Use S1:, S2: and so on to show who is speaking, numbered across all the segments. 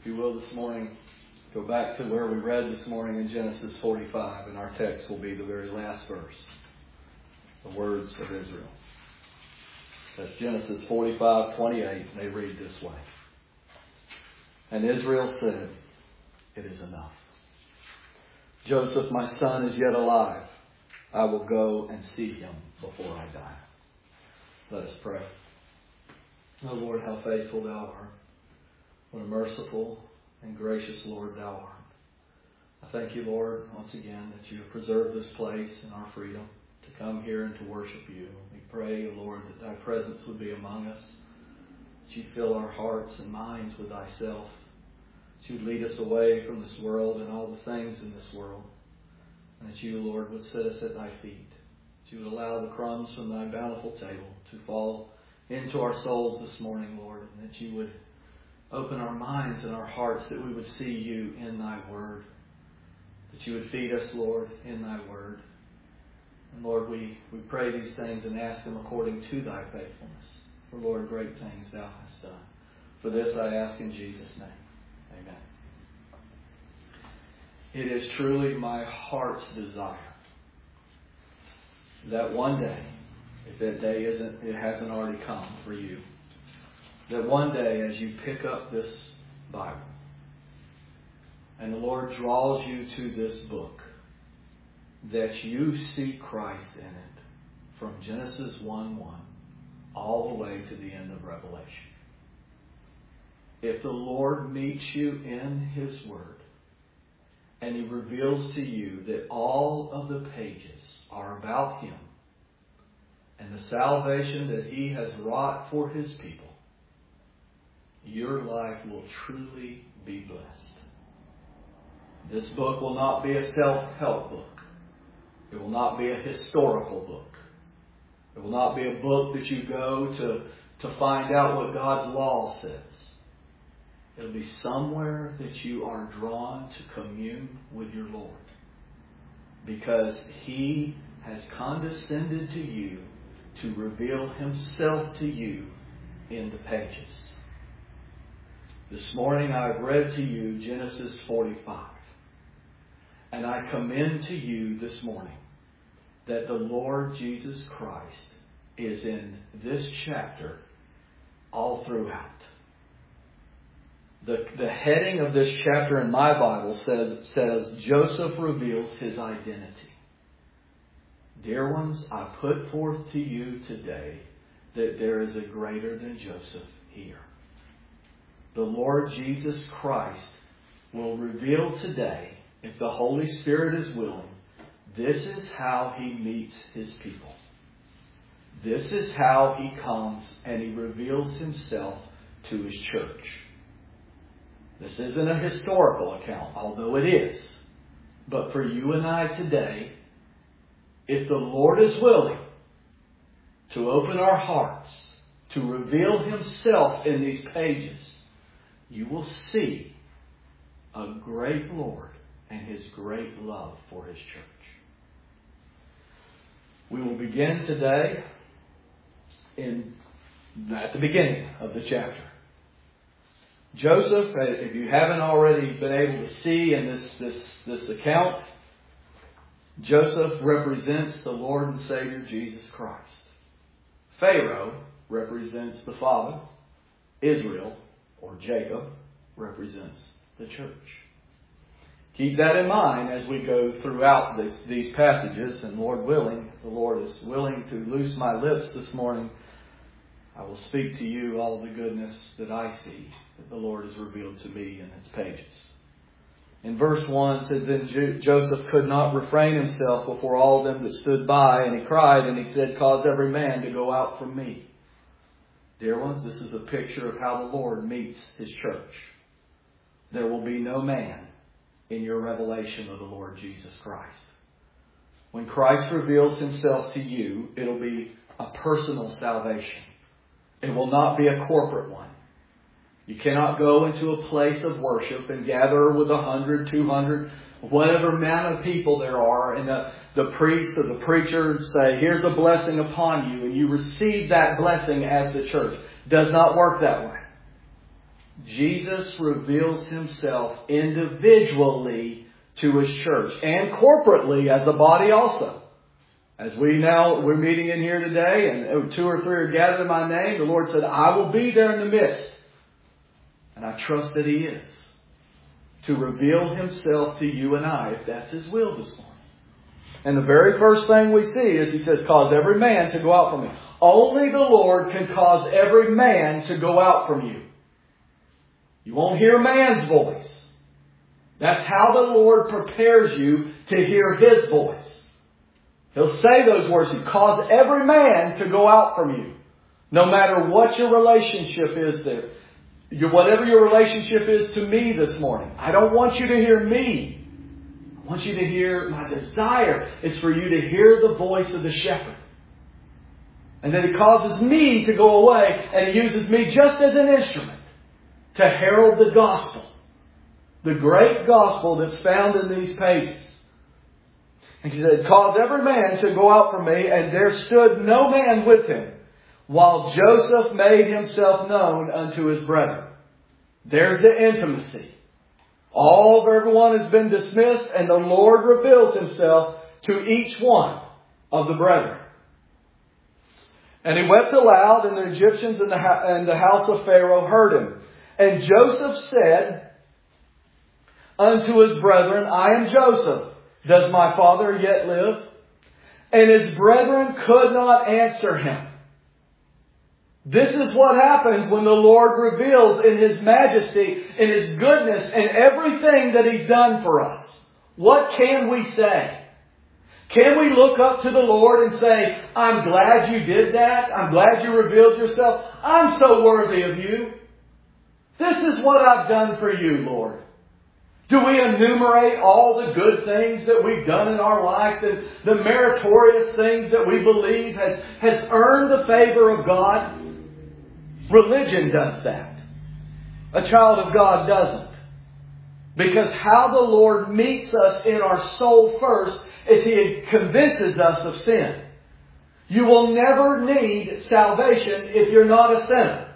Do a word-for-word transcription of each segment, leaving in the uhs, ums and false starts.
S1: you will this morning, go back to where we read this morning in Genesis forty-five, and our text will be the very last verse, the words of Israel. That's Genesis forty-five twenty-eight. They read this way. And Israel said, "It is enough. Joseph, my son, is yet alive. I will go and see him before I die." Let us pray. Oh Lord, how faithful thou art. What a merciful and gracious Lord thou art. I thank you, Lord, once again that you have preserved this place and our freedom to come here and to worship you. We pray, Lord, that thy presence would be among us, that you fill our hearts and minds with thyself, that you would lead us away from this world and all the things in this world, and that you, Lord, would set us at thy feet, that you would allow the crumbs from thy bountiful table to fall into our souls this morning, Lord, and that you would open our minds and our hearts, that we would see you in thy word, that you would feed us, Lord, in thy word. And Lord, we, we pray these things and ask them according to thy faithfulness. For Lord, great things thou hast done. For this I ask in Jesus' name. Amen. It is truly my heart's desire that one day, if that day isn't, it hasn't already come for you, that one day as you pick up this Bible and the Lord draws you to this book, that you see Christ in it from Genesis one one all the way to the end of Revelation. If the Lord meets you in His Word and He reveals to you that all of the pages are about Him and the salvation that He has wrought for His people, your life will truly be blessed. This book will not be a self-help book. It will not be a historical book. It will not be a book that you go to, to find out what God's law says. It'll be somewhere that you are drawn to commune with your Lord, because He has condescended to you to reveal Himself to you in the pages. This morning I've read to you Genesis forty-five. And I commend to you this morning that the Lord Jesus Christ is in this chapter all throughout. The, the heading of this chapter in my Bible says, says, Joseph reveals his identity. Dear ones, I put forth to you today that there is a greater than Joseph here. The Lord Jesus Christ will reveal today, if the Holy Spirit is willing, this is how He meets His people. This is how He comes and He reveals Himself to His church. This isn't a historical account, although it is. But for you and I today, if the Lord is willing to open our hearts, to reveal Himself in these pages, you will see a great Lord and His great love for His church. We will begin today in at the beginning of the chapter. Joseph, if you haven't already been able to see in this, this, this account, Joseph represents the Lord and Savior Jesus Christ. Pharaoh represents the Father. Israel, or Jacob, represents the church. Keep that in mind as we go throughout this, these passages, and Lord willing, the Lord is willing to loose my lips this morning, I will speak to you all the goodness that I see that the Lord has revealed to me in its pages. In verse one, it says, Then Jo- Joseph could not refrain himself before all them that stood by, and he cried, and he said, Cause every man to go out from me. Dear ones, this is a picture of how the Lord meets His church. There will be no man in your revelation of the Lord Jesus Christ. When Christ reveals Himself to you, it'll be a personal salvation. It will not be a corporate one. You cannot go into a place of worship and gather with a hundred, two hundred, whatever amount of people there are, and the, the priest or the preacher say, here's a blessing upon you, and you receive that blessing as the church. It does not work that way. Jesus reveals Himself individually to His church and corporately as a body also. As we now, we're meeting in here today and two or three are gathered in my name, the Lord said, I will be there in the midst. And I trust that He is. To reveal Himself to you and I, if that's His will this morning. And the very first thing we see is He says, cause every man to go out from me. Only the Lord can cause every man to go out from you. You won't hear man's voice. That's how the Lord prepares you to hear His voice. He'll say those words. He cause every man to go out from you. No matter what your relationship is there. Your, whatever your relationship is to me this morning. I don't want you to hear me. I want you to hear, my desire is for you to hear the voice of the shepherd. And that He causes me to go away and He uses me just as an instrument to herald the gospel. The great gospel that's found in these pages. And He said, cause every man to go out from me, and there stood no man with him, while Joseph made himself known unto his brethren. There's the intimacy. All of everyone has been dismissed, and the Lord reveals Himself to each one of the brethren. And he wept aloud, and the Egyptians in the, and the house of Pharaoh heard him. And Joseph said unto his brethren, I am Joseph. Does my father yet live? And his brethren could not answer him. This is what happens when the Lord reveals in His majesty, in His goodness, and everything that He's done for us. What can we say? Can we look up to the Lord and say, I'm glad you did that. I'm glad you revealed yourself. I'm so worthy of you. This is what I've done for you, Lord. Do we enumerate all the good things that we've done in our life, the, the meritorious things that we believe has, has earned the favor of God? Religion does that. A child of God doesn't. Because how the Lord meets us in our soul first is He convinces us of sin. You will never need salvation if you're not a sinner.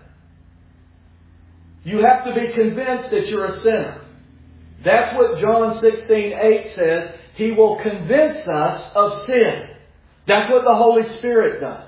S1: You have to be convinced that you're a sinner. That's what John sixteen eight says. He will convince us of sin. That's what the Holy Spirit does.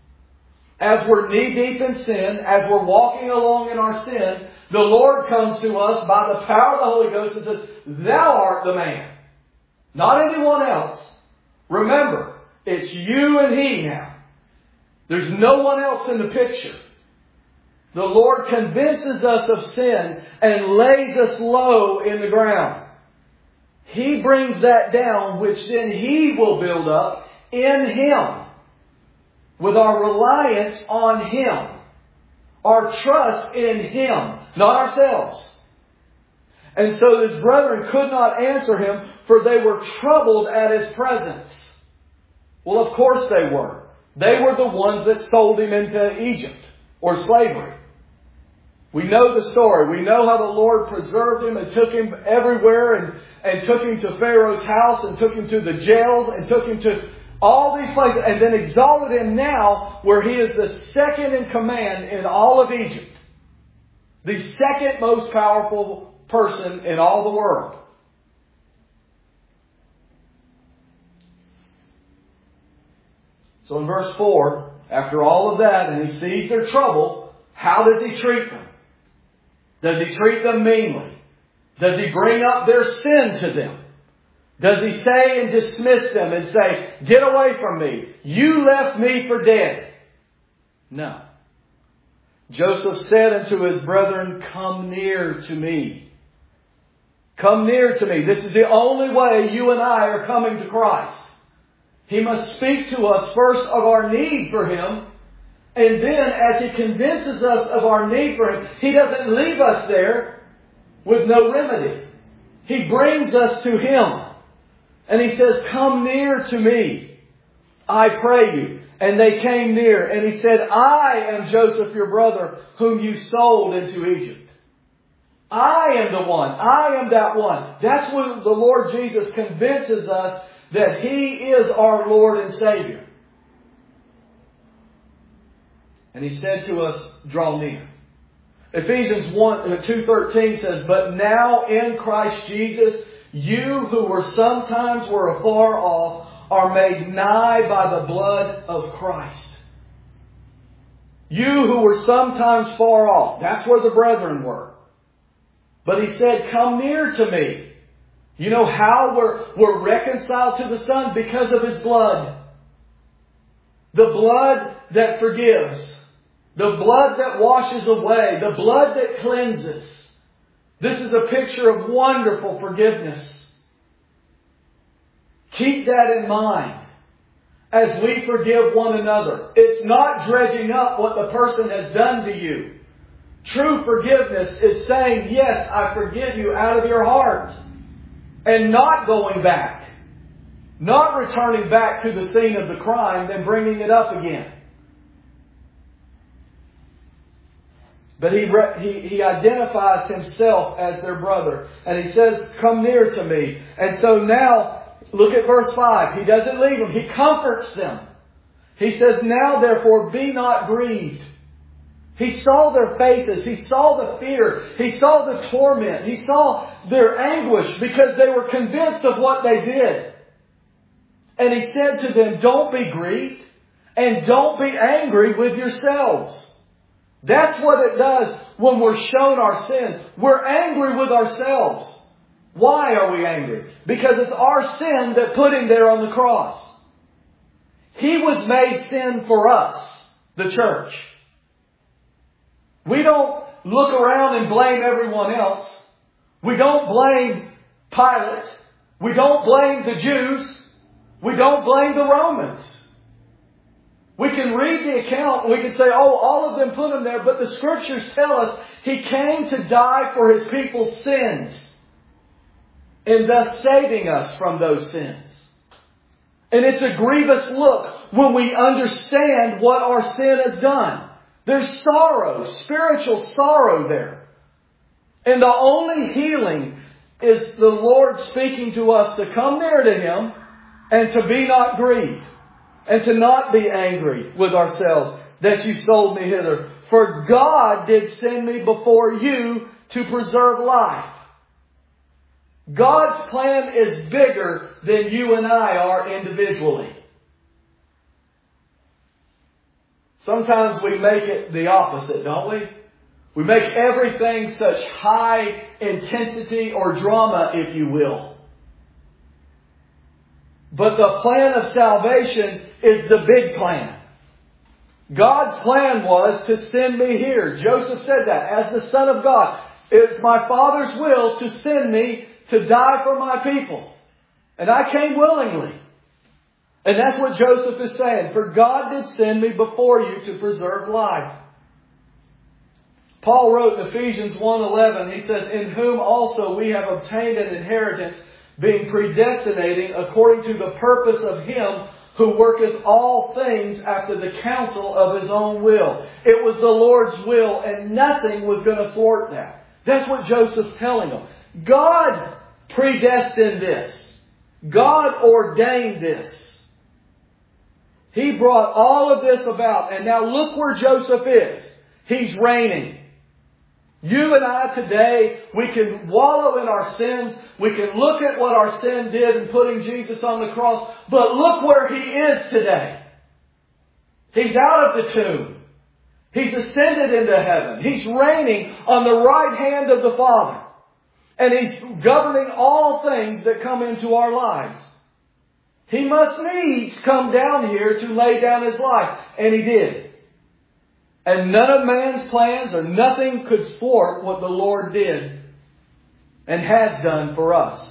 S1: As we're knee-deep in sin, as we're walking along in our sin, the Lord comes to us by the power of the Holy Ghost and says, Thou art the man. Not anyone else. Remember, it's you and He now. There's no one else in the picture. The Lord convinces us of sin and lays us low in the ground. He brings that down, which then He will build up in Him. With our reliance on Him. Our trust in Him, not ourselves. And so His brethren could not answer Him, for they were troubled at His presence. Well, of course they were. They were the ones that sold Him into Egypt or slavery. We know the story. We know how the Lord preserved Him and took Him everywhere and, and took Him to Pharaoh's house and took Him to the jails and took Him to all these places, and then exalted Him now where He is the second in command in all of Egypt. The second most powerful person in all the world. So in verse four, after all of that, and He sees their trouble, how does He treat them? Does He treat them meanly? Does He bring up their sin to them? Does He say and dismiss them and say, get away from me. You left me for dead. No. Joseph said unto his brethren, come near to me. Come near to me. This is the only way you and I are coming to Christ. He must speak to us first of our need for Him. And then as He convinces us of our need for Him, He doesn't leave us there with no remedy. He brings us to Him. And He says, come near to me, I pray you. And they came near. And He said, I am Joseph your brother, whom you sold into Egypt. I am the one. I am that one. That's when the Lord Jesus convinces us that He is our Lord and Savior. And He said to us, draw near. Ephesians one, two thirteen says, "But now in Christ Jesus, you who were sometimes were afar off are made nigh by the blood of Christ." You who were sometimes far off. That's where the brethren were. But He said, "Come near to me." You know how we're, we're reconciled to the Son? Because of His blood. The blood that forgives. The blood that washes away. The blood that cleanses. This is a picture of wonderful forgiveness. Keep that in mind as we forgive one another. It's not dredging up what the person has done to you. True forgiveness is saying, "Yes, I forgive you," out of your heart. And not going back. Not returning back to the scene of the crime, then bringing it up again. But he, he, he identifies himself as their brother. And he says, "Come near to me." And so now, look at verse five. He doesn't leave them. He comforts them. He says, "Now therefore be not grieved." He saw their faces. He saw the fear. He saw the torment. He saw their anguish because they were convinced of what they did. And He said to them, "Don't be grieved and don't be angry with yourselves." That's what it does when we're shown our sin. We're angry with ourselves. Why are we angry? Because it's our sin that put Him there on the cross. He was made sin for us, the church. We don't look around and blame everyone else. We don't blame Pilate. We don't blame the Jews. We don't blame the Romans. We can read the account and we can say, "Oh, all of them put Him there." But the Scriptures tell us He came to die for His people's sins. And thus saving us from those sins. And it's a grievous look when we understand what our sin has done. There's sorrow, spiritual sorrow there. And the only healing is the Lord speaking to us to come near to Him and to be not grieved. And to not be angry with ourselves that you sold me hither. For God did send me before you to preserve life. God's plan is bigger than you and I are individually. Sometimes we make it the opposite, don't we? We make everything such high intensity or drama, if you will. But the plan of salvation is the big plan. God's plan was to send me here. Joseph said that as the Son of God. It's my Father's will to send me to die for my people. And I came willingly. And that's what Joseph is saying. For God did send me before you to preserve life. Paul wrote in Ephesians one eleven, he says, "In whom also we have obtained an inheritance, being predestinating according to the purpose of Him who worketh all things after the counsel of His own will." It was the Lord's will and nothing was going to thwart that. That's what Joseph's telling them. God predestined this. God ordained this. He brought all of this about. And now look where Joseph is. He's reigning. You and I today, we can wallow in our sins. We can look at what our sin did in putting Jesus on the cross. But look where He is today. He's out of the tomb. He's ascended into heaven. He's reigning on the right hand of the Father. And He's governing all things that come into our lives. He must needs come down here to lay down His life. And He did. And none of man's plans or nothing could thwart what the Lord did and has done for us.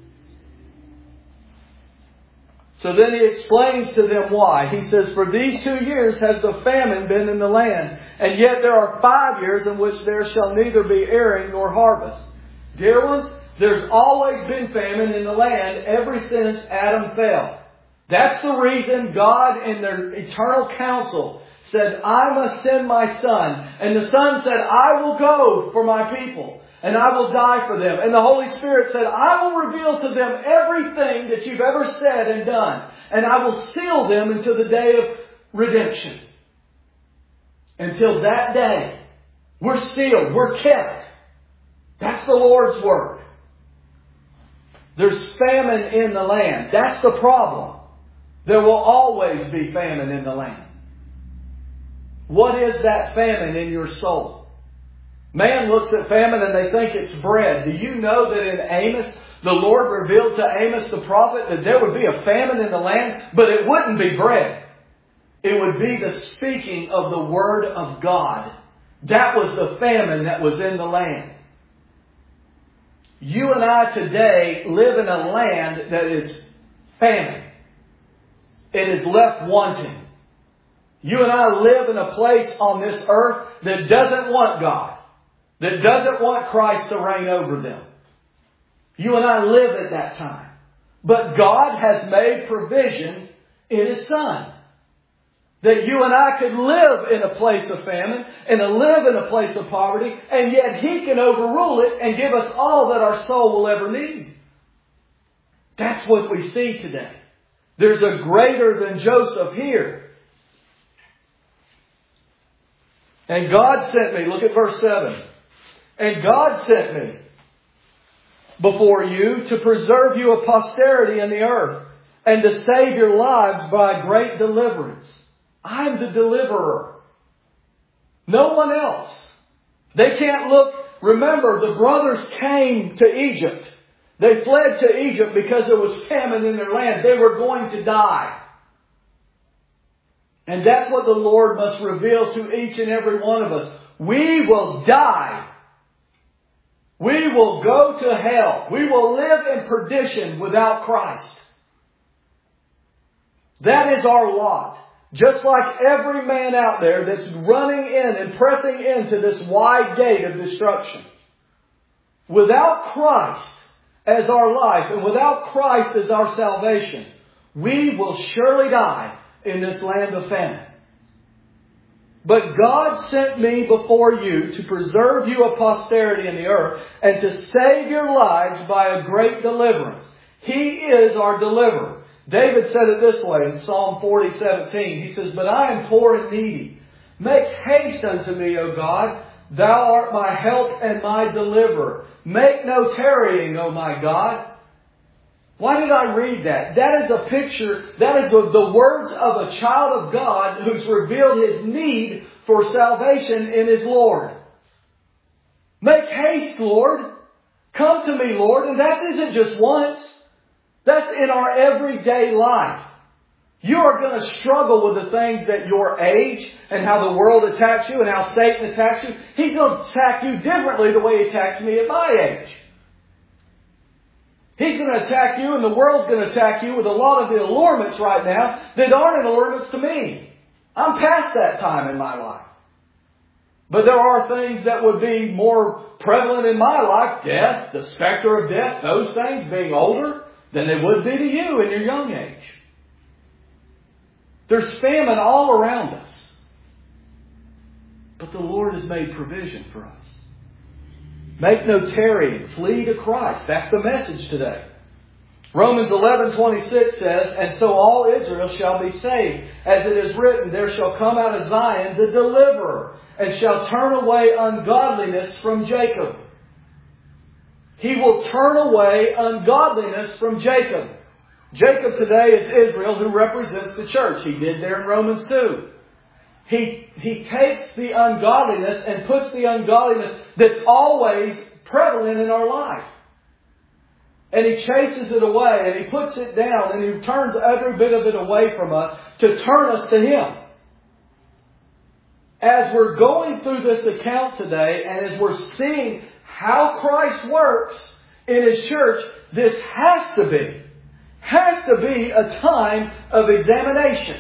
S1: So then He explains to them why. He says, "For these two years has the famine been in the land, and yet there are five years in which there shall neither be airing nor harvest." Dear ones, there's always been famine in the land ever since Adam fell. That's the reason God in their eternal counsel said, "I must send my Son." And the Son said, "I will go for my people and I will die for them." And the Holy Spirit said, "I will reveal to them everything that you've ever said and done. And I will seal them until the day of redemption." Until that day, We're sealed. We're kept. That's the Lord's word. There's famine in the land. That's the problem. There will always be famine in the land. What is that famine in your soul? Man looks at famine and they think it's bread. Do you know that in Amos, the Lord revealed to Amos the prophet that there would be a famine in the land, but it wouldn't be bread. It would be the speaking of the Word of God. That was the famine that was in the land. You and I today live in a land that is famine. It is left wanting. You and I live in a place on this earth that doesn't want God. That doesn't want Christ to reign over them. You and I live at that time. But God has made provision in His Son. That you and I could live in a place of famine and live in a place of poverty, and yet He can overrule it and give us all that our soul will ever need. That's what we see today. There's a greater than Joseph here. And God sent me, look at verse seven. And God sent me before you to preserve you a posterity in the earth and to save your lives by great deliverance. I'm the deliverer. No one else. They can't look. Remember, the brothers came to Egypt. They fled to Egypt because there was famine in their land. They were going to die. And that's what the Lord must reveal to each and every one of us. We will die. We will go to hell. We will live in perdition without Christ. That is our lot. Just like every man out there that's running in and pressing into this wide gate of destruction. Without Christ as our life and without Christ as our salvation, we will surely die in this land of famine. But God sent me before you to preserve you a posterity in the earth and to save your lives by a great deliverance. He is our deliverer. David said it this way in Psalm forty seventeen. He says, "But I am poor and needy. Make haste unto me, O God. Thou art my help and my deliverer. Make no tarrying, O my God." Why did I read that? That is a picture, that is the, the words of a child of God who's revealed his need for salvation in his Lord. Make haste, Lord. Come to me, Lord. And that isn't just once. That's in our everyday life. You are going to struggle with the things that your age and how the world attacks you and how Satan attacks you. He's going to attack you differently the way he attacks me at my age. He's going to attack you and the world's going to attack you with a lot of the allurements right now that aren't allurements to me. I'm past that time in my life. But there are things that would be more prevalent in my life. Death, the specter of death, those things being older than they would be to you in your young age. There's famine all around us. But the Lord has made provision for us. Make no tarrying. Flee to Christ. That's the message today. Romans eleven twenty-six says, "And so all Israel shall be saved. As it is written, there shall come out of Zion the deliverer, and shall turn away ungodliness from Jacob." He will turn away ungodliness from Jacob. Jacob today is Israel, who represents the church. He did there in Romans two. He, he takes the ungodliness and puts the ungodliness that's always prevalent in our life. And He chases it away and He puts it down and He turns every bit of it away from us to turn us to Him. As we're going through this account today and as we're seeing how Christ works in His church, this has to be, has to be a time of examination.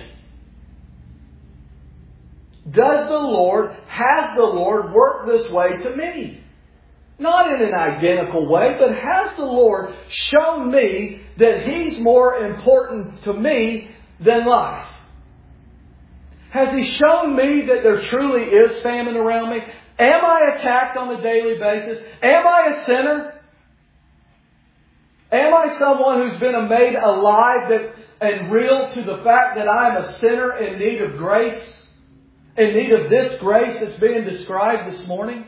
S1: Does the Lord, has the Lord worked this way to me? Not in an identical way, but has the Lord shown me that He's more important to me than life? Has He shown me that there truly is famine around me? Am I attacked on a daily basis? Am I a sinner? Am I someone who's been made alive that, and real to the fact that I am a sinner in need of grace? in need of this grace that's being described this morning?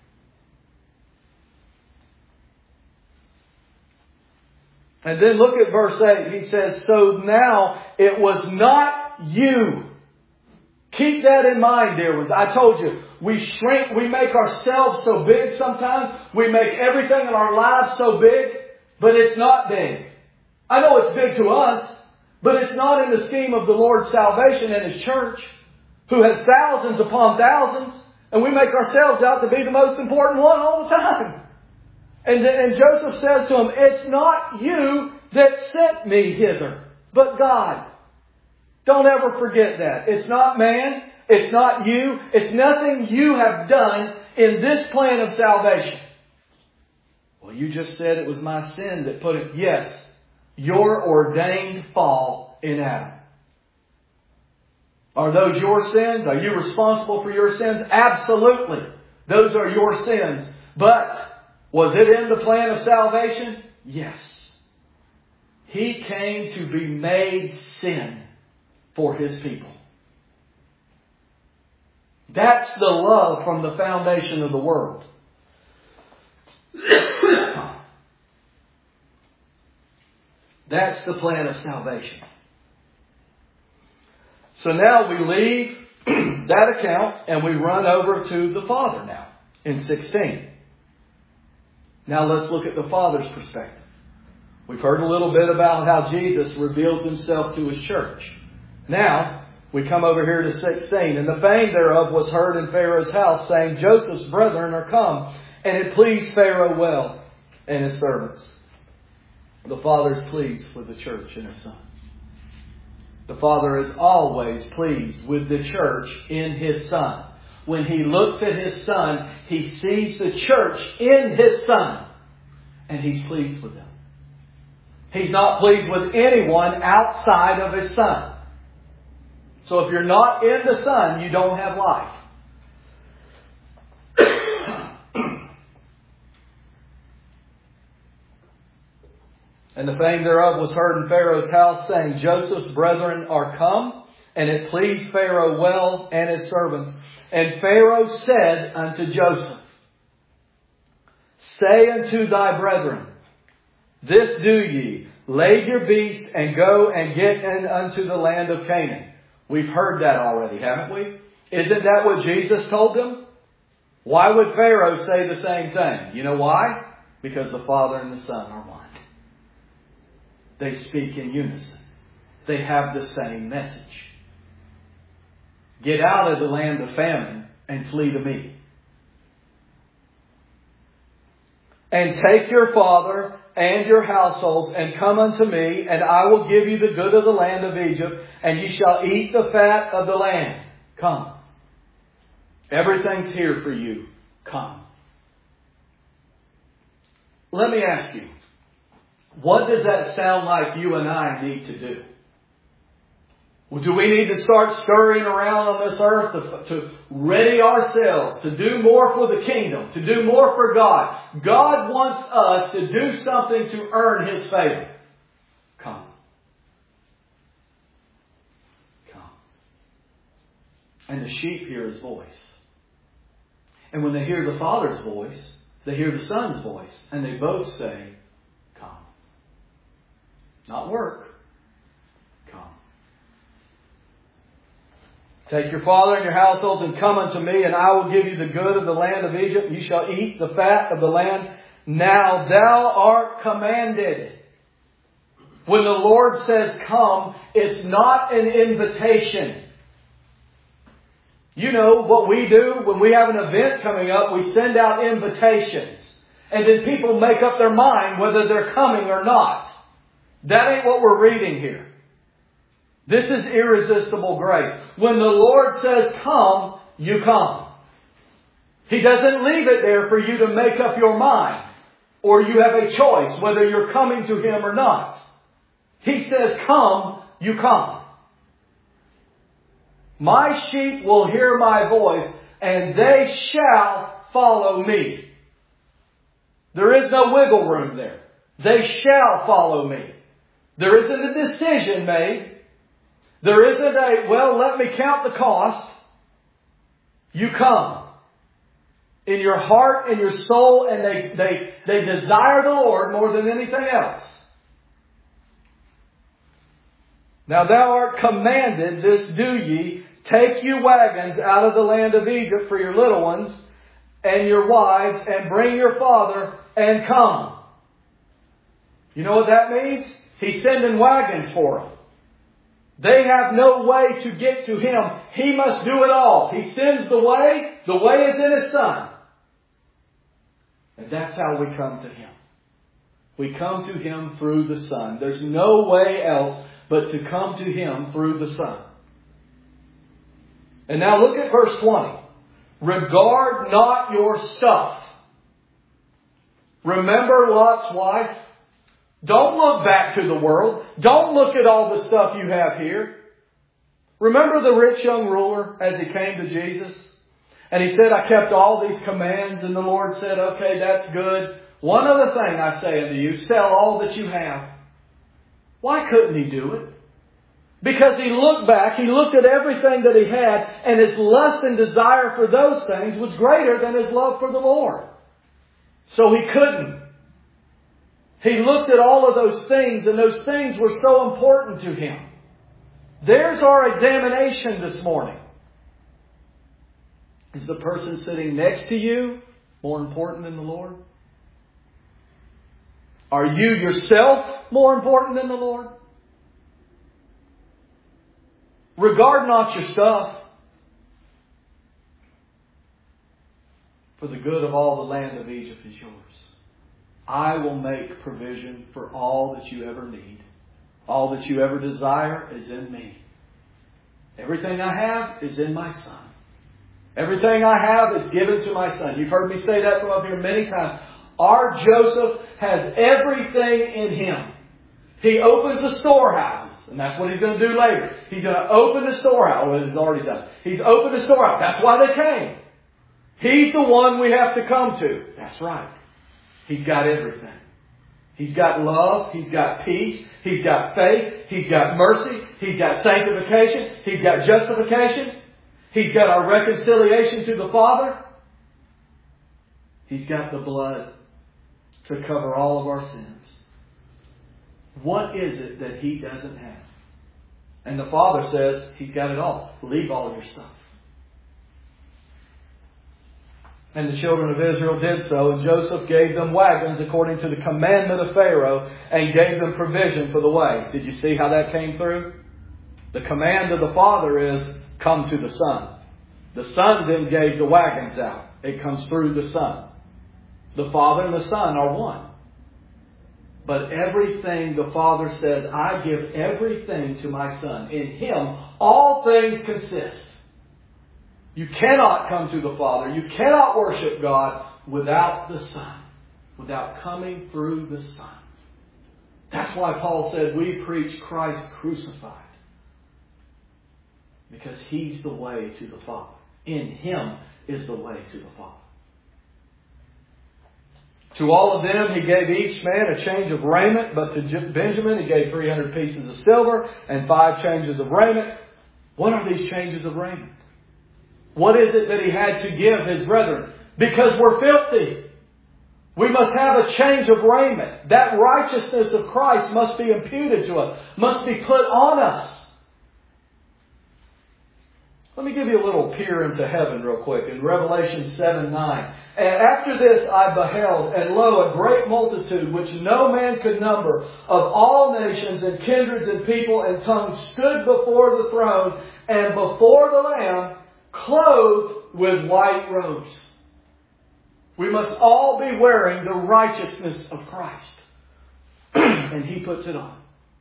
S1: And then look at verse eight. He says, so now it was not you. Keep that in mind, dear ones. I told you, we shrink, we make ourselves so big sometimes. We make everything in our lives so big, but it's not big. I know it's big to us, but it's not in the scheme of the Lord's salvation and His church, who has thousands upon thousands, and we make ourselves out to be the most important one all the time. And, and Joseph says to him, it's not you that sent me hither, but God. Don't ever forget that. It's not man. It's not you. It's nothing you have done in this plan of salvation. Well, you just said it was my sin that put it. Yes, your ordained fall in Adam. Are those your sins? Are you responsible for your sins? Absolutely. Those are your sins. But was it in the plan of salvation? Yes. He came to be made sin for His people. That's the love from the foundation of the world. That's the plan of salvation. So now we leave that account and we run over to the Father now in sixteen. Now let's look at the Father's perspective. We've heard a little bit about how Jesus reveals Himself to His church. Now, we come over here to sixteen. And the fame thereof was heard in Pharaoh's house, saying, Joseph's brethren are come, and it pleased Pharaoh well, and his servants. The Father is pleased with the church and His Son. The Father is always pleased with the church in His Son. When He looks at His Son, He sees the church in His Son. And He's pleased with them. He's not pleased with anyone outside of His Son. So if you're not in the Son, you don't have life. And the fame thereof was heard in Pharaoh's house, saying, Joseph's brethren are come, and it pleased Pharaoh well and his servants. And Pharaoh said unto Joseph, say unto thy brethren, this do ye, lade your beasts and go and get in unto the land of Canaan. We've heard that already, haven't we? Isn't that what Jesus told them? Why would Pharaoh say the same thing? You know why? Because the Father and the Son are one. They speak in unison. They have the same message. Get out of the land of famine and flee to me. And take your father and your households and come unto me, and I will give you the good of the land of Egypt, and ye shall eat the fat of the land. Come. Everything's here for you. Come. Let me ask you, what does that sound like you and I need to do? Well, do we need to start scurrying around on this earth to, to ready ourselves to do more for the kingdom, to do more for God? God wants us to do something to earn His favor. Come. Come. And the sheep hear His voice. And when they hear the Father's voice, they hear the Son's voice. And they both say, come. Not work. Come. Take your father and your households and come unto me, and I will give you the good of the land of Egypt. You shall eat the fat of the land. Now thou art commanded. When the Lord says come, it's not an invitation. You know what we do when we have an event coming up, we send out invitations. And then people make up their mind whether they're coming or not. That ain't what we're reading here. This is irresistible grace. When the Lord says come, you come. He doesn't leave it there for you to make up your mind. Or you have a choice whether you're coming to Him or not. He says come, you come. My sheep will hear my voice, and they shall follow me. There is no wiggle room there. They shall follow me. There isn't a decision made. There isn't a, well, let me count the cost. You come in your heart and your soul, and they, they, they desire the Lord more than anything else. Now thou art commanded, this do ye, take you wagons out of the land of Egypt for your little ones and your wives, and bring your father, and come. You know what that means? He's sending wagons for them. They have no way to get to Him. He must do it all. He sends the way. The way is in His Son. And that's how we come to Him. We come to Him through the Son. There's no way else but to come to Him through the Son. And now look at verse twenty. Regard not your stuff. Remember Lot's wife? Don't look back to the world. Don't look at all the stuff you have here. Remember the rich young ruler as he came to Jesus? And he said, I kept all these commands. And the Lord said, okay, that's good. One other thing I say unto you, sell all that you have. Why couldn't he do it? Because he looked back, he looked at everything that he had, and his lust and desire for those things was greater than his love for the Lord. So he couldn't. He looked at all of those things, and those things were so important to him. There's our examination this morning. Is the person sitting next to you more important than the Lord? Are you yourself more important than the Lord? Regard not your stuff, for the good of all the land of Egypt is yours. I will make provision for all that you ever need. All that you ever desire is in me. Everything I have is in my Son. Everything I have is given to my Son. You've heard me say that from up here many times. Our Joseph has everything in him. He opens the storehouses. And that's what he's going to do later. He's going to open the storehouse. Well, he's already done. He's opened the storehouse. That's why they came. He's the one we have to come to. That's right. He's got everything. He's got love. He's got peace. He's got faith. He's got mercy. He's got sanctification. He's got justification. He's got our reconciliation to the Father. He's got the blood to cover all of our sins. What is it that He doesn't have? And the Father says He's got it all. Leave all your stuff. And the children of Israel did so, and Joseph gave them wagons according to the commandment of Pharaoh, and gave them provision for the way. Did you see how that came through? The command of the Father is, come to the Son. The Son then gave the wagons out. It comes through the Son. The Father and the Son are one. But everything the Father says, I give everything to my Son. In Him, all things consist. You cannot come to the Father. You cannot worship God without the Son. Without coming through the Son. That's why Paul said we preach Christ crucified. Because He's the way to the Father. In Him is the way to the Father. To all of them He gave each man a change of raiment, but to Benjamin He gave three hundred pieces of silver and five changes of raiment. What are these changes of raiment? What is it that he had to give his brethren? Because we're filthy. We must have a change of raiment. That righteousness of Christ must be imputed to us, must be put on us. Let me give you a little peer into heaven real quick in Revelation seven nine. And after this I beheld, and lo, a great multitude, which no man could number, of all nations and kindreds and people and tongues, stood before the throne and before the Lamb, clothed with white robes. We must all be wearing the righteousness of Christ. And He puts it on.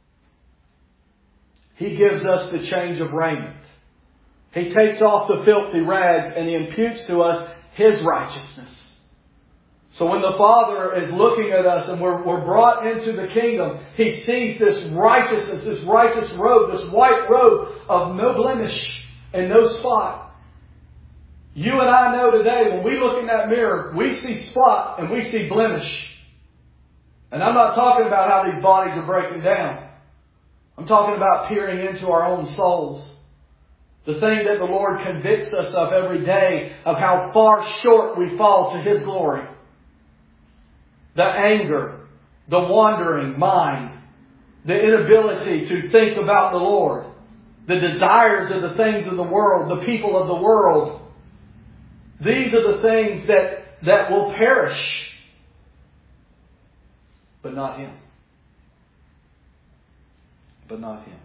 S1: He gives us the change of raiment. He takes off the filthy rags and He imputes to us His righteousness. So when the Father is looking at us and we're, we're brought into the kingdom, He sees this righteousness, this righteous robe, this white robe of no blemish and no spot. You and I know today, when we look in that mirror, we see spot and we see blemish. And I'm not talking about how these bodies are breaking down. I'm talking about peering into our own souls. The thing that the Lord convicts us of every day of how far short we fall to His glory. The anger, the wandering mind, the inability to think about the Lord, the desires of the things of the world, the people of the world. These are the things that, that will perish, but not Him. But not Him.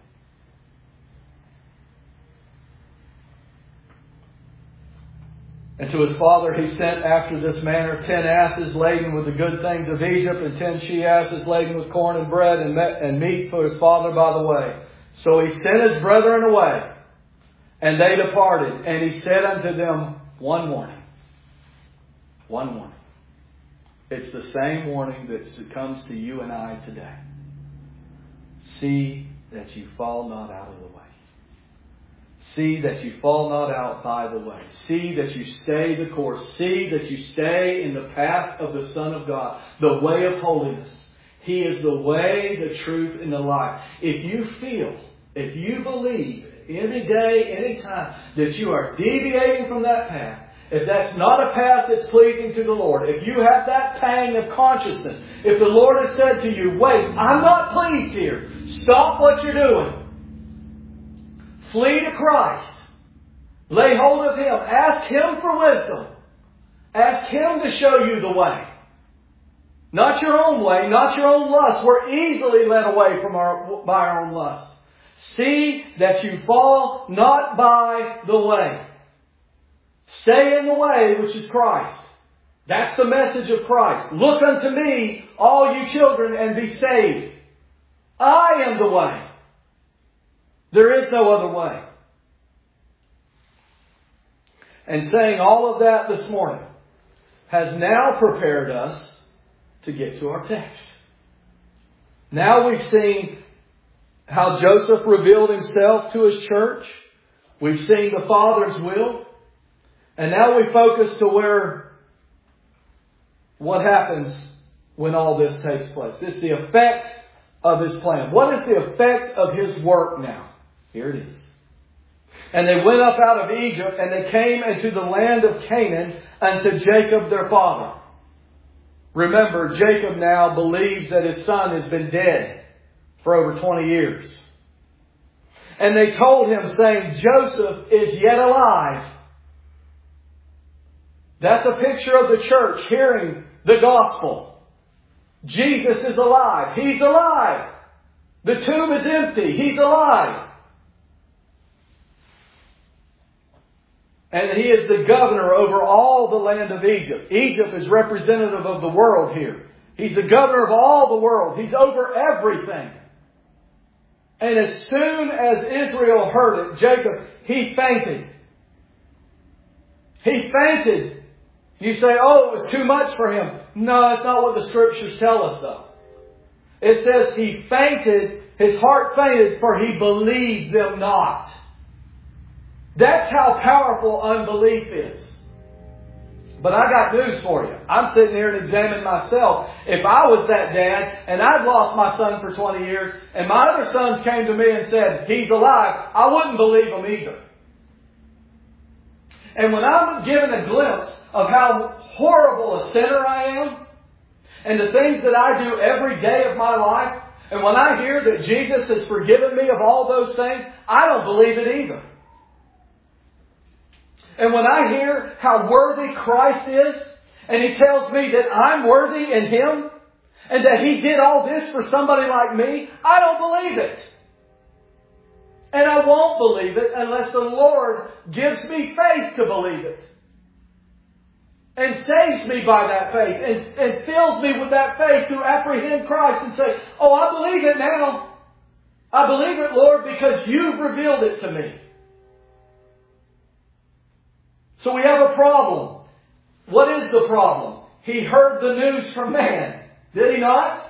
S1: And to his father he sent after this manner ten asses laden with the good things of Egypt, and ten she-asses laden with corn and bread and, me- and meat for his father by the way. So he sent his brethren away, and they departed. And he said unto them one warning. One warning. It's the same warning that comes to you and I today. See that you fall not out of the way. See that you fall not out by the way. See that you stay the course. See that you stay in the path of the Son of God. The way of holiness. He is the way, the truth, and the life. If you feel, if you believe, any day, any time, that you are deviating from that path, if that's not a path that's pleasing to the Lord, if you have that pang of consciousness, if the Lord has said to you, wait, I'm not pleased here. Stop what you're doing. Flee to Christ. Lay hold of Him. Ask Him for wisdom. Ask Him to show you the way. Not your own way, not your own lust. We're easily led away from our, by our own lust. See that you fall not by the way. Stay in the way, which is Christ. That's the message of Christ. Look unto me, all you children, and be saved. I am the way. There is no other way. And saying all of that this morning has now prepared us to get to our text. Now we've seen how Joseph revealed himself to his church. We've seen the Father's will. And now we focus to where, what happens when all this takes place. It's the effect of His plan. What is the effect of His work now? Here it is. And they went up out of Egypt, and they came into the land of Canaan unto Jacob their father. Remember, Jacob now believes that his son has been dead for over twenty years. And they told him, saying, Joseph is yet alive. That's a picture of the church hearing the gospel. Jesus is alive. He's alive. The tomb is empty. He's alive. And He is the governor over all the land of Egypt. Egypt is representative of the world here. He's the governor of all the world. He's over everything. And as soon as Israel heard it, Jacob, he fainted. He fainted. You say, oh, it was too much for him. No, that's not what the Scriptures tell us, though. It says he fainted, his heart fainted, for he believed them not. That's how powerful unbelief is. But I got news for you. I'm sitting here and examining myself. If I was that dad and I'd lost my son for twenty years and my other sons came to me and said, he's alive, I wouldn't believe them either. And when I'm given a glimpse of how horrible a sinner I am and the things that I do every day of my life, and when I hear that Jesus has forgiven me of all those things, I don't believe it either. And when I hear how worthy Christ is, and He tells me that I'm worthy in Him, and that He did all this for somebody like me, I don't believe it. And I won't believe it unless the Lord gives me faith to believe it. And saves me by that faith, and, and fills me with that faith to apprehend Christ and say, oh, I believe it now. I believe it, Lord, because You've revealed it to me. So we have a problem. What is the problem? He heard the news from man. Did he not?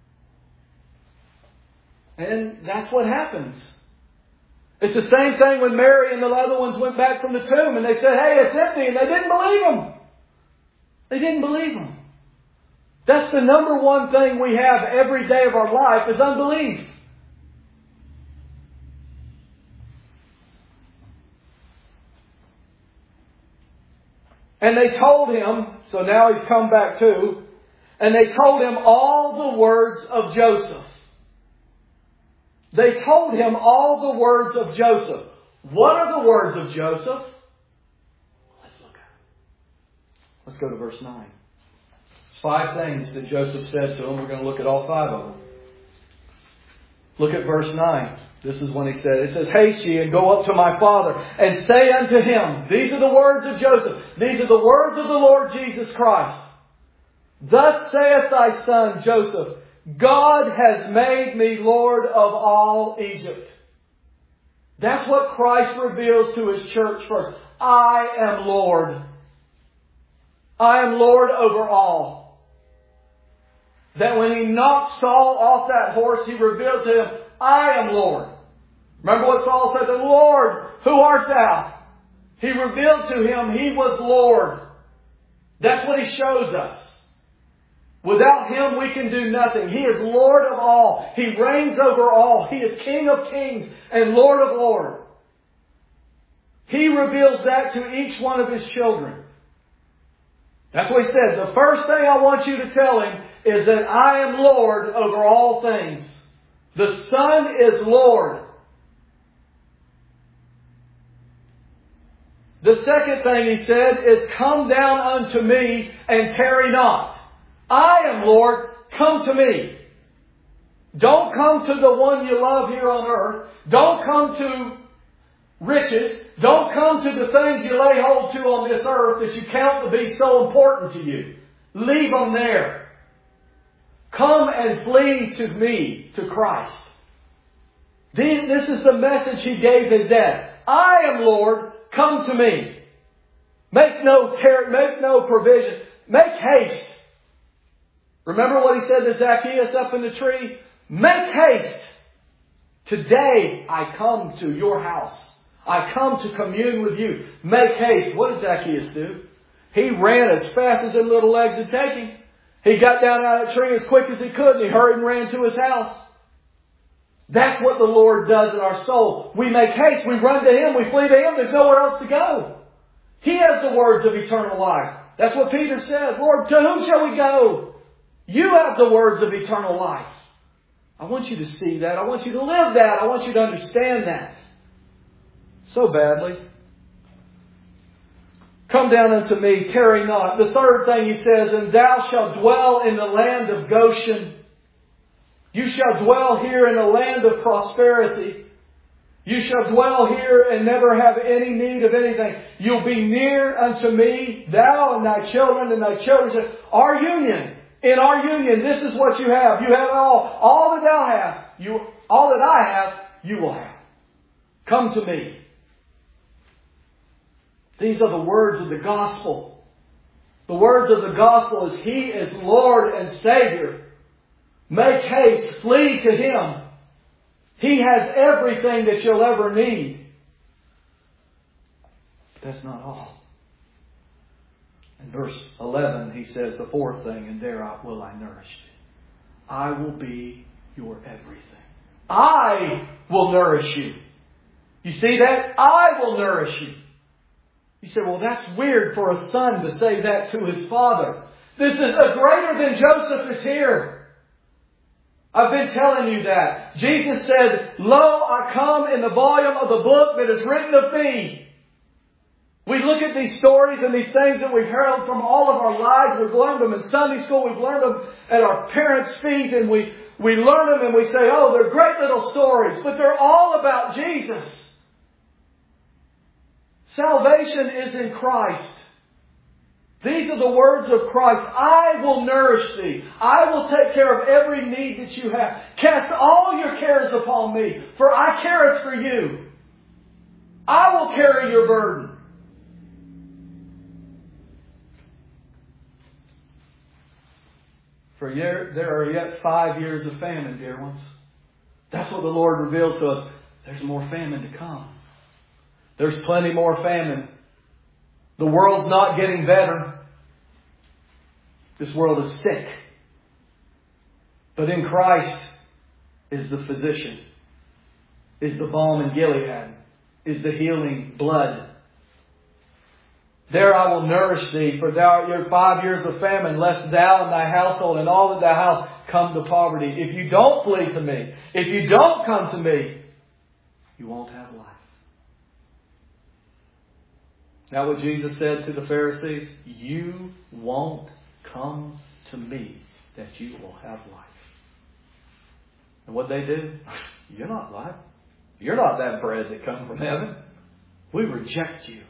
S1: And that's what happens. It's the same thing when Mary and the other ones went back from the tomb and they said, hey, it's empty. And they didn't believe him. They didn't believe him. That's the number one thing we have every day of our life is unbelief. And they told him, so now he's come back too, and they told him all the words of Joseph. They told him all the words of Joseph. What are the words of Joseph? Let's look at it. Let's go to verse nine. There's five things that Joseph said to him. We're going to look at all five of them. Look at verse nine. This is when he said, it says, haste ye and go up to my father and say unto him, these are the words of Joseph. These are the words of the Lord Jesus Christ. Thus saith thy son Joseph, God has made me Lord of all Egypt. That's what Christ reveals to His church first. I am Lord. I am Lord over all. That when He knocked Saul off that horse, He revealed to him, I am Lord. Remember what Saul said to the Lord, who art thou? He revealed to him He was Lord. That's what He shows us. Without Him we can do nothing. He is Lord of all. He reigns over all. He is King of kings and Lord of lords. He reveals that to each one of His children. That's what He said. The first thing I want you to tell him is that I am Lord over all things. The Son is Lord. The second thing He said is, come down unto me and tarry not. I am Lord, come to me. Don't come to the one you love here on earth. Don't come to riches. Don't come to the things you lay hold to on this earth that you count to be so important to you. Leave them there. Come and flee to me, to Christ. This is the message He gave His dad. I am Lord, come to me. Make no ter- make no provision. Make haste. Remember what He said to Zacchaeus up in the tree? Make haste. Today I come to your house. I come to commune with you. Make haste. What did Zacchaeus do? He ran as fast as his little legs would take him. He got down out of that tree as quick as he could, and he hurried and ran to his house. That's what the Lord does in our soul. We make haste. We run to Him. We flee to Him. There's nowhere else to go. He has the words of eternal life. That's what Peter said. Lord, to whom shall we go? You have the words of eternal life. I want you to see that. I want you to live that. I want you to understand that. So badly. Come down unto me, tarry not. The third thing He says, and thou shalt dwell in the land of Goshen. You shall dwell here in a land of prosperity. You shall dwell here and never have any need of anything. You'll be near unto me, thou and thy children and thy children. Our union. In our union, this is what you have. You have all. All that thou hast. You, all that I have, you will have. Come to me. These are the words of the gospel. The words of the gospel is He is Lord and Savior. Make haste. Flee to Him. He has everything that you'll ever need. But that's not all. In verse eleven, He says the fourth thing, and there will I nourish you. I will be your everything. I will nourish you. You see that? I will nourish you. You say, well, that's weird for a son to say that to his father. This is a greater than Joseph is here. I've been telling you that. Jesus said, lo, I come in the volume of the book that is written of me. We look at these stories and these things that we've heard from all of our lives. We've learned them in Sunday school. We've learned them at our parents' feet. And we, we learn them and we say, oh, they're great little stories. But they're all about Jesus. Salvation is in Christ. These are the words of Christ. I will nourish thee. I will take care of every need that you have. Cast all your cares upon me, for I care it for you. I will carry your burden. For there are yet five years of famine, dear ones. That's what the Lord reveals to us. There's more famine to come. There's plenty more famine. The world's not getting better. This world is sick. But in Christ is the physician, is the balm in Gilead, is the healing blood. There I will nourish thee, for thou art your five years of famine, lest thou and thy household and all that thou hast come to poverty. If you don't flee to me, if you don't come to me, you won't have life. Now what Jesus said to the Pharisees, you won't come to me that you will have life. And what they do? You're not life. You're not that bread that comes from heaven. We reject you.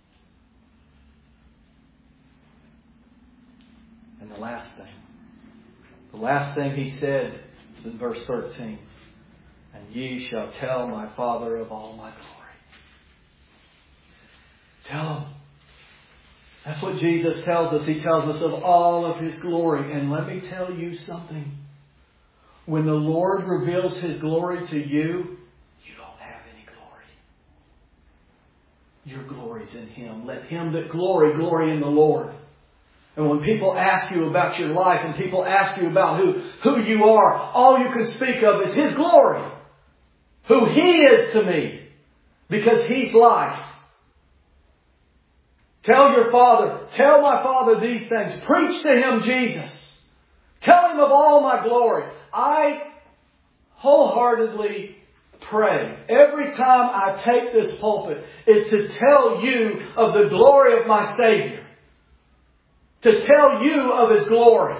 S1: And the last thing. The last thing he said is in verse thirteen. And ye shall tell my Father of all my glory. Tell him. That's what Jesus tells us. He tells us of all of His glory. And let me tell you something. When the Lord reveals His glory to you, you don't have any glory. Your glory's in Him. Let him that glory, glory in the Lord. And when people ask you about your life and people ask you about who, who you are, all you can speak of is His glory. Who He is to me. Because He's life. Tell your Father, tell my Father these things. Preach to Him Jesus. Tell Him of all my glory. I wholeheartedly pray every time I take this pulpit is to tell you of the glory of my Savior. To tell you of His glory.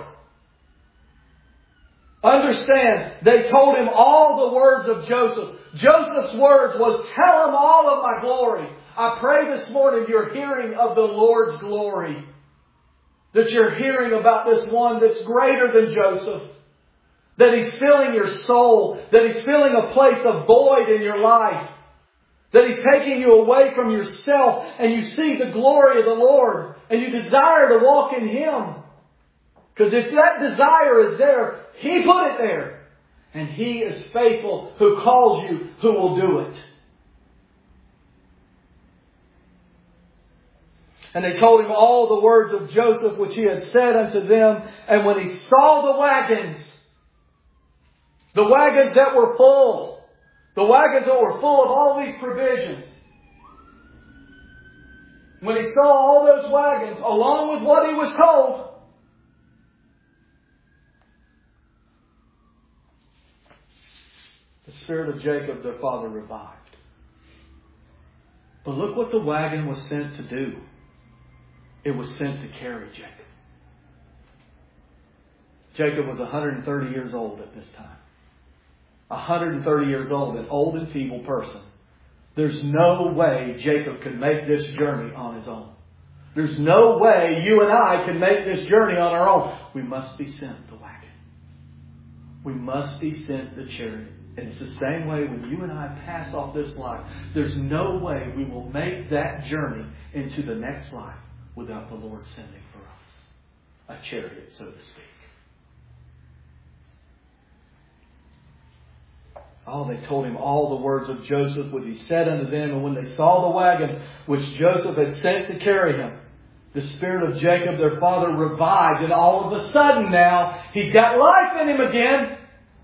S1: Understand, they told him all the words of Joseph. Joseph's words was, tell him all of my glory. I pray this morning you're hearing of the Lord's glory. That you're hearing about this one that's greater than Joseph. That He's filling your soul. That He's filling a place of void in your life. That He's taking you away from yourself and you see the glory of the Lord. And you desire to walk in Him. Because if that desire is there, He put it there. And He is faithful who calls you, who will do it. And they told him all the words of Joseph which he had said unto them. And when he saw the wagons, the wagons that were full, the wagons that were full of all these provisions. When he saw all those wagons, along with what he was told, the spirit of Jacob, their father, revived. But look what the wagon was sent to do. It was sent to carry Jacob. Jacob was one hundred thirty years old at this time. one hundred thirty years old, an old and feeble person. There's no way Jacob could make this journey on his own. There's no way you and I can make this journey on our own. We must be sent the wagon. We must be sent the chariot. And it's the same way when you and I pass off this life. There's no way we will make that journey into the next life without the Lord sending for us a chariot, so to speak. Oh, they told him all the words of Joseph which he said unto them. And when they saw the wagon which Joseph had sent to carry him, the spirit of Jacob, their father, revived. And all of a sudden now, he's got life in him again.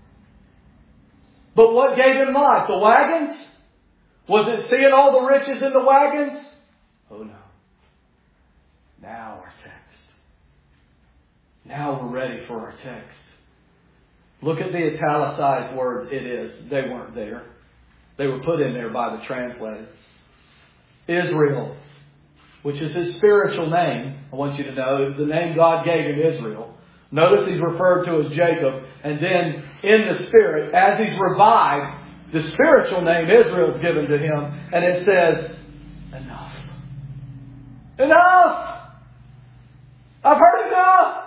S1: But what gave him life? The wagons? Was it seeing all the riches in the wagons? Oh no. Now our text. Now we're ready for our text. Look at the italicized words. It is. They weren't there. They were put in there by the translator. Israel, which is his spiritual name. I want you to know it's the name God gave him, Israel. Notice he's referred to as Jacob. And then in the spirit, as he's revived, the spiritual name Israel is given to him. And it says, enough. Enough! I've heard enough!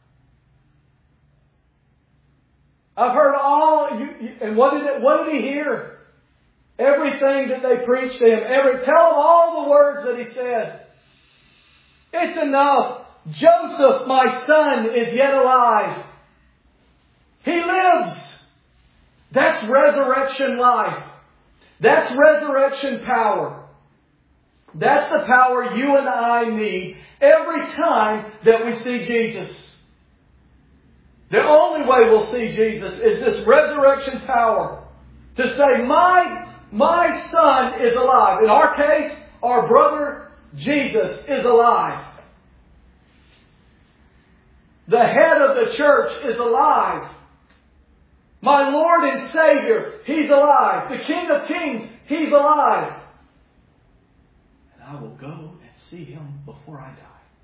S1: I've heard all, you, you, and what did it, what did he hear? Everything that they preached to him. Every, tell him all the words that he said. It's enough. Joseph, my son, is yet alive. He lives. That's resurrection life. That's resurrection power. That's the power you and I need every time that we see Jesus. The only way we'll see Jesus is this resurrection power. To say, my, my son is alive. In our case, our brother Jesus is alive. The head of the church is alive. My Lord and Savior, He's alive. The King of Kings, He's alive. And I will go and see Him before I die.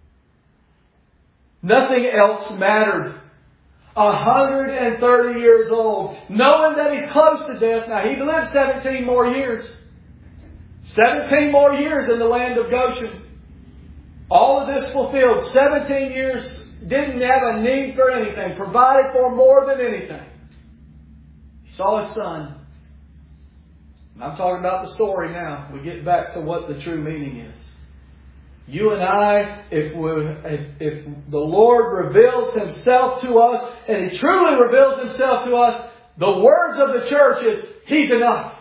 S1: Nothing else mattered. A hundred and thirty years old, knowing that he's close to death. Now, he lived seventeen more years. seventeen more years in the land of Goshen. All of this fulfilled. seventeen years, didn't have a need for anything. Provided for more than anything. He saw his son. And I'm talking about the story now. We get back to what the true meaning is. You and I, if, we, if, if the Lord reveals Himself to us, and He truly reveals Himself to us, the words of the church is, He's enough.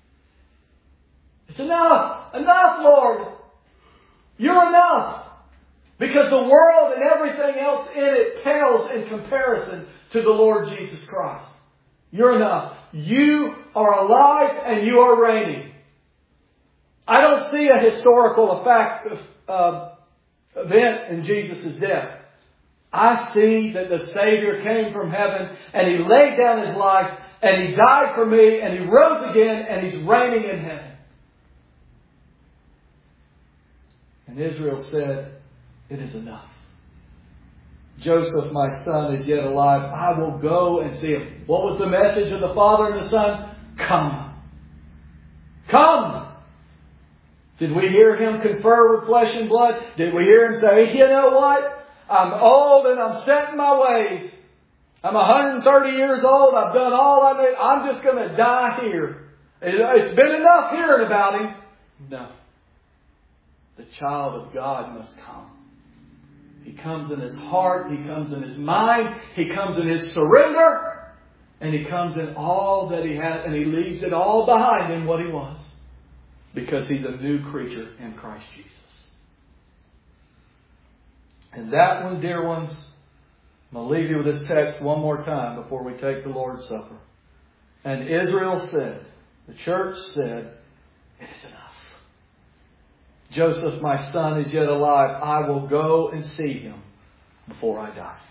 S1: It's enough. Enough, Lord. You're enough. Because the world and everything else in it pales in comparison to the Lord Jesus Christ. You're enough. You are alive and you are reigning. I don't see a historical effect of Uh, event in Jesus' death. I see that the Savior came from heaven and He laid down His life and He died for me and He rose again and He's reigning in heaven. And Israel said, it is enough. Joseph, my son, is yet alive. I will go and see him. What was the message of the Father and the Son? Come. Come. Did we hear Him confer with flesh and blood? Did we hear Him say, you know what? I'm old and I'm set in my ways. I'm one hundred thirty years old. I've done all I need. I'm just going to die here. It's been enough hearing about Him. No. The child of God must come. He comes in his heart. He comes in his mind. He comes in his surrender. And He comes in all that He has. And He leaves it all behind in what He was. Because He's a new creature in Christ Jesus. And that one, dear ones, I'm going to leave you with this text one more time before we take the Lord's Supper. And Israel said, the church said, it is enough. Joseph, my son, is yet alive. I will go and see him before I die.